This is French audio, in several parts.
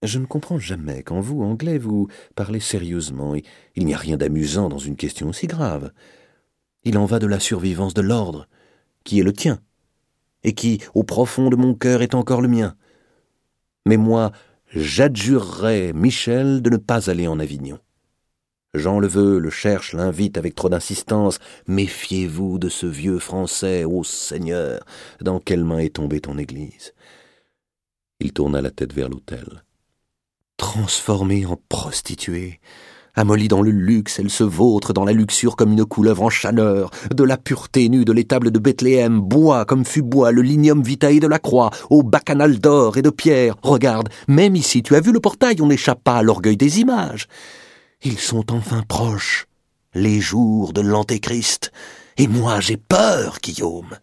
Je ne comprends jamais quand vous, Anglais, vous parlez sérieusement. Il n'y a rien d'amusant dans une question aussi grave. Il en va de la survivance de l'ordre, qui est le tien, et qui, au profond de mon cœur, est encore le mien. Mais moi, j'adjurerais Michel de ne pas aller en Avignon. Jean le veut, le cherche, l'invite avec trop d'insistance. Méfiez-vous de ce vieux Français, ô Seigneur, dans quelle main est tombée ton Église? Il tourna la tête vers l'autel. Transformée en prostituée, amollie dans le luxe, elle se vautre dans la luxure comme une couleuvre en chaneur. De la pureté nue de l'étable de Bethléem, bois comme fut bois le lignum vitae de la croix, au bacchanal d'or et de pierre. Regarde, même ici, tu as vu le portail, on n'échappe pas à l'orgueil des images. Ils sont enfin proches, les jours de l'Antéchrist, et moi j'ai peur, Guillaume.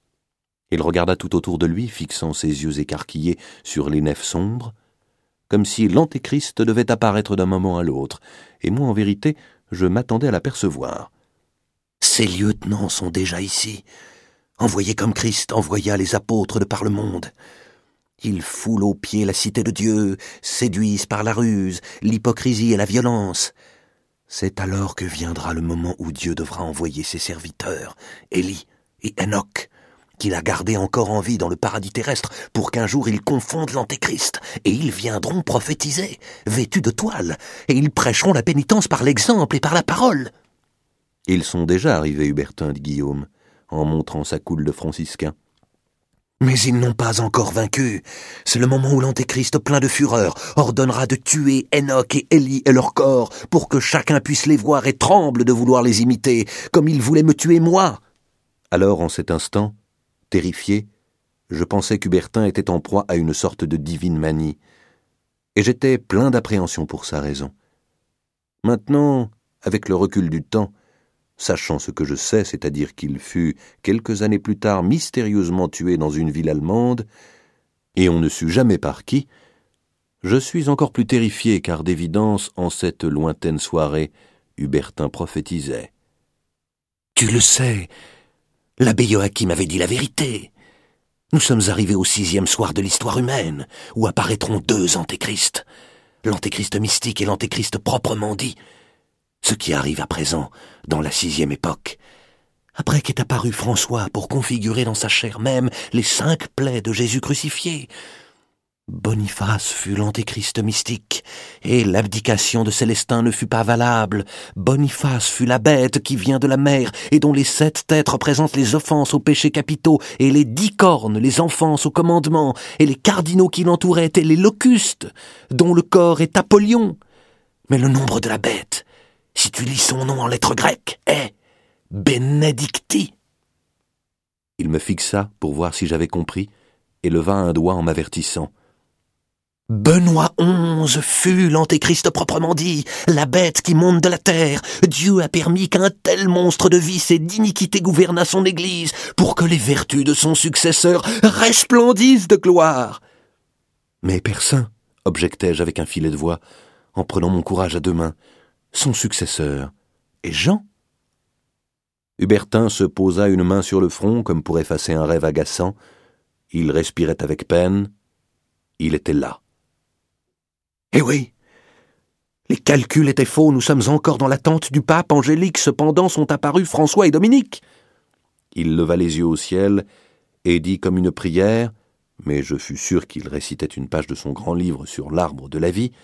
Il regarda tout autour de lui, fixant ses yeux écarquillés sur les nefs sombres, comme si l'Antéchrist devait apparaître d'un moment à l'autre, et moi, en vérité, je m'attendais à l'apercevoir. Ces lieutenants sont déjà ici, envoyés comme Christ envoya les apôtres de par le monde. Ils foulent aux pieds la cité de Dieu, séduisent par la ruse, l'hypocrisie et la violence. C'est alors que viendra le moment où Dieu devra envoyer ses serviteurs, Élie et Enoch, qu'il a gardés encore en vie dans le paradis terrestre, pour qu'un jour ils confondent l'Antéchrist, et ils viendront prophétiser, vêtus de toile, et ils prêcheront la pénitence par l'exemple et par la parole. Ils sont déjà arrivés, Hubertin, dit Guillaume, en montrant sa coule de franciscain. Mais ils n'ont pas encore vaincu. C'est le moment où l'Antéchrist, plein de fureur, ordonnera de tuer Enoch et Élie et leur corps, pour que chacun puisse les voir et tremble de vouloir les imiter, comme il voulait me tuer moi. Alors, en cet instant, terrifié, je pensais qu'Hubertin était en proie à une sorte de divine manie, et j'étais plein d'appréhension pour sa raison. Maintenant, avec le recul du temps, sachant ce que je sais, c'est-à-dire qu'il fut, quelques années plus tard, mystérieusement tué dans une ville allemande, et on ne sut jamais par qui, je suis encore plus terrifié, car d'évidence, en cette lointaine soirée, Hubertin prophétisait. « Tu le sais, l'abbé Joachim avait dit la vérité. Nous sommes arrivés au 6e soir de l'histoire humaine, où apparaîtront 2 antéchrists, l'antéchrist mystique et l'antéchrist proprement dit, ce qui arrive à présent dans la 6e époque, après qu'est apparu François pour configurer dans sa chair même les 5 plaies de Jésus crucifié. Boniface fut l'antéchrist mystique, et l'abdication de Célestin ne fut pas valable. Boniface fut la bête qui vient de la mer, et dont les 7 têtes représentent les offenses aux péchés capitaux, et les 10 cornes les offenses aux commandements, et les cardinaux qui l'entouraient étaient les locustes, dont le corps est Apollyon. Mais le nombre de la bête, si tu lis son nom en lettres grecques, est Benedicti. Il me fixa pour voir si j'avais compris, et leva un doigt en m'avertissant. Benoît XI fut l'antéchrist proprement dit, la bête qui monte de la terre. Dieu a permis qu'un tel monstre de vice et d'iniquité gouvernât son Église, pour que les vertus de son successeur resplendissent de gloire. Mais Père Saint, objectai-je avec un filet de voix, en prenant mon courage à 2 mains, son successeur est Jean. Hubertin se posa une main sur le front comme pour effacer un rêve agaçant. Il respirait avec peine. Il était là. Eh oui, les calculs étaient faux, nous sommes encore dans l'attente du pape Angélique, cependant sont apparus François et Dominique. Il leva les yeux au ciel et dit comme une prière, mais je fus sûr qu'il récitait une page de son grand livre sur l'arbre de la vie,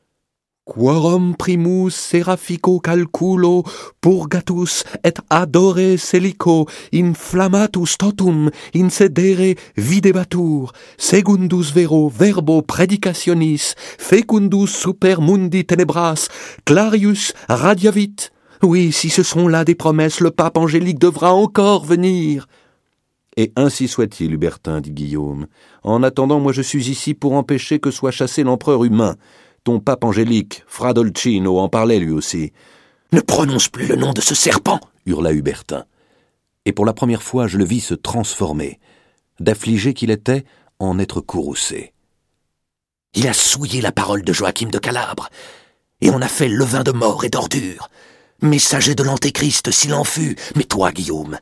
Quorum primus seraphico calculo purgatus et adore selico inflammatus totum in sedere videbatur secundus vero verbo predicationis fecundus super mundi tenebras clarius radiavit. Oui, si ce sont là des promesses, le pape Angélique devra encore venir. Et ainsi soit-il, Hubertin, dit Guillaume. En attendant, moi je suis ici pour empêcher que soit chassé l'empereur humain. Ton pape Angélique, Fra Dolcino, en parlait lui aussi. « Ne prononce plus le nom de ce serpent !» hurla Hubertin. Et pour la première fois, je le vis se transformer, d'affligé qu'il était, en être courroucé. Il a souillé la parole de Joachim de Calabre, et on a fait levain de mort et d'ordure. Messager de l'Antéchrist, s'il en fut, mais toi, Guillaume,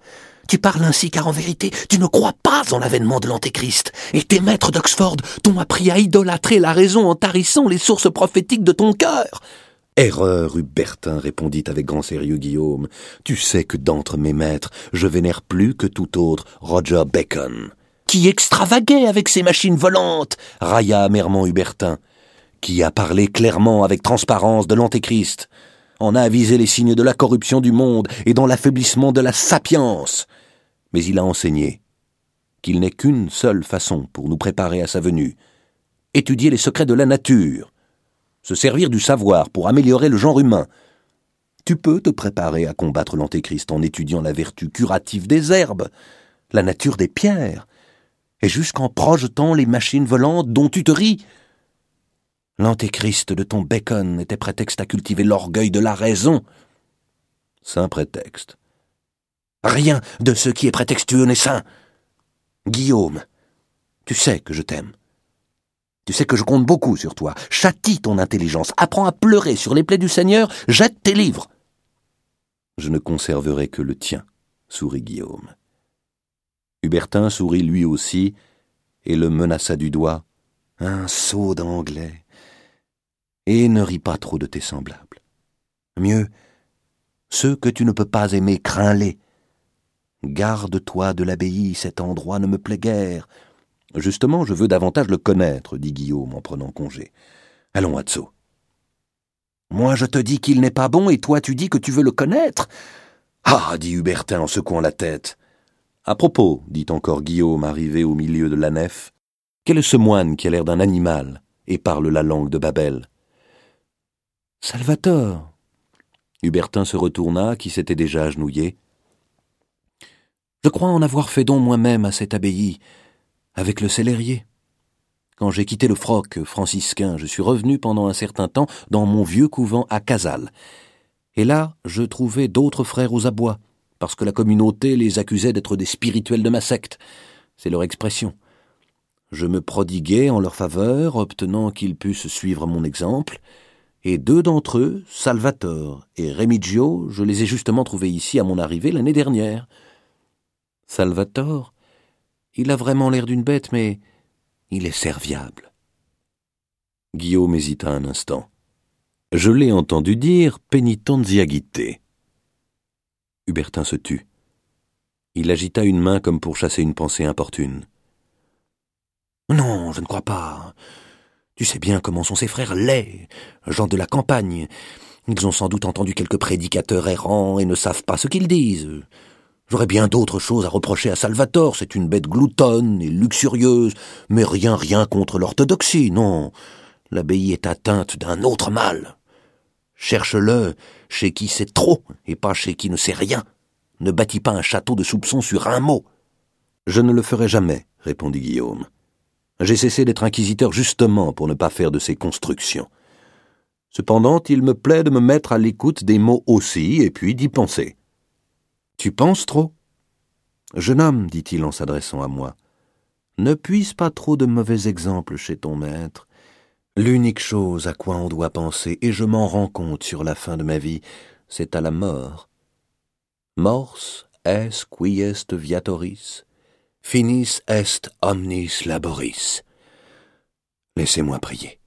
Tu parles ainsi car en vérité, tu ne crois pas en l'avènement de l'Antéchrist, et tes maîtres d'Oxford t'ont appris à idolâtrer la raison en tarissant les sources prophétiques de ton cœur. Erreur, Hubertin, répondit avec grand sérieux Guillaume. Tu sais que d'entre mes maîtres, je vénère plus que tout autre Roger Bacon. Qui extravaguait avec ses machines volantes, railla amèrement Hubertin. Qui a parlé clairement avec transparence de l'Antéchrist. En a avisé les signes de la corruption du monde et dans l'affaiblissement de la sapience. Mais il a enseigné qu'il n'est qu'une seule façon pour nous préparer à sa venue. Étudier les secrets de la nature. Se servir du savoir pour améliorer le genre humain. Tu peux te préparer à combattre l'Antéchrist en étudiant la vertu curative des herbes, la nature des pierres, et jusqu'en projetant les machines volantes dont tu te ris. L'Antéchrist de ton Bacon était prétexte à cultiver l'orgueil de la raison. Saint prétexte. Rien de ce qui est prétextueux n'est saint. Guillaume, tu sais que je t'aime. Tu sais que je compte beaucoup sur toi. Châtie ton intelligence, apprends à pleurer sur les plaies du Seigneur, jette tes livres. Je ne conserverai que le tien, sourit Guillaume. Hubertin sourit lui aussi et le menaça du doigt. Un sot d'anglais. Et ne ris pas trop de tes semblables. Mieux, ceux que tu ne peux pas aimer, crains-les. Garde-toi de l'abbaye, cet endroit ne me plaît guère. Justement, je veux davantage le connaître, dit Guillaume en prenant congé. Allons, Azzo. Moi, je te dis qu'il n'est pas bon, et toi, tu dis que tu veux le connaître. Ah, dit Hubertin en secouant la tête. À propos, dit encore Guillaume, arrivé au milieu de la nef, quel est ce moine qui a l'air d'un animal et parle la langue de Babel? Salvator. Hubertin se retourna, qui s'était déjà agenouillé. Je crois en avoir fait don moi-même à cette abbaye, avec le célérier. Quand j'ai quitté le froc franciscain, je suis revenu pendant un certain temps dans mon vieux couvent à Casal. Et là, je trouvai d'autres frères aux abois, parce que la communauté les accusait d'être des spirituels de ma secte. C'est leur expression. Je me prodiguai en leur faveur, obtenant qu'ils pussent suivre mon exemple, et 2 d'entre eux, Salvator et Remigio, je les ai justement trouvés ici à mon arrivée l'année dernière. Salvator, il a vraiment l'air d'une bête, mais il est serviable. Guillaume hésita un instant. Je l'ai entendu dire penitenziagite. Hubertin se tut. Il agita une main comme pour chasser une pensée importune. Non, je ne crois pas. Tu sais bien comment sont ces frères laids, gens de la campagne. Ils ont sans doute entendu quelques prédicateurs errants et ne savent pas ce qu'ils disent. J'aurais bien d'autres choses à reprocher à Salvator, c'est une bête gloutonne et luxurieuse, mais rien contre l'orthodoxie, non. L'abbaye est atteinte d'un autre mal. Cherche-le chez qui sait trop et pas chez qui ne sait rien. Ne bâtis pas un château de soupçons sur un mot. Je ne le ferai jamais, répondit Guillaume. J'ai cessé d'être inquisiteur justement pour ne pas faire de ces constructions. Cependant, il me plaît de me mettre à l'écoute des mots aussi, et puis d'y penser. Tu penses trop? Jeune homme, dit-il en s'adressant à moi, ne puise pas trop de mauvais exemples chez ton maître. L'unique chose à quoi on doit penser, et je m'en rends compte sur la fin de ma vie, c'est à la mort. Mors est qui est viatoris, finis est omnis laboris. Laissez-moi prier.